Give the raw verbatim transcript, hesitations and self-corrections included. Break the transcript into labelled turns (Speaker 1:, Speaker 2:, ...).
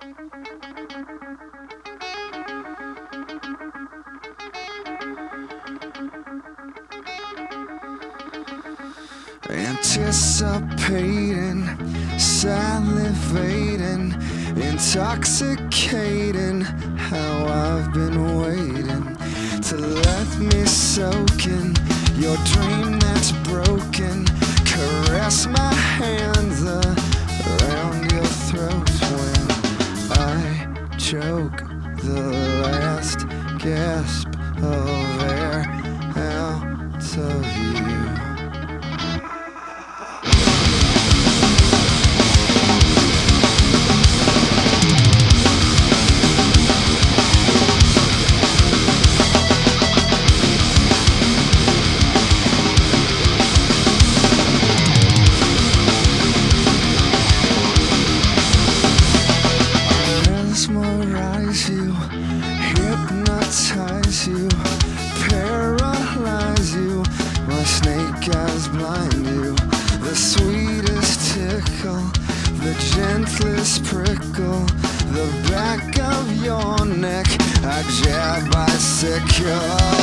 Speaker 1: Anticipating, salivating, intoxicating. How I've been waiting to let me soak in your dream that's broken. Caress my hands around your throat when I choke the last gasp of air out of you. Mesmerize you, hypnotize you, paralyze you, my snake eyes blind you. The sweetest tickle, the gentlest prickle, the back of your neck, I jab bicycle.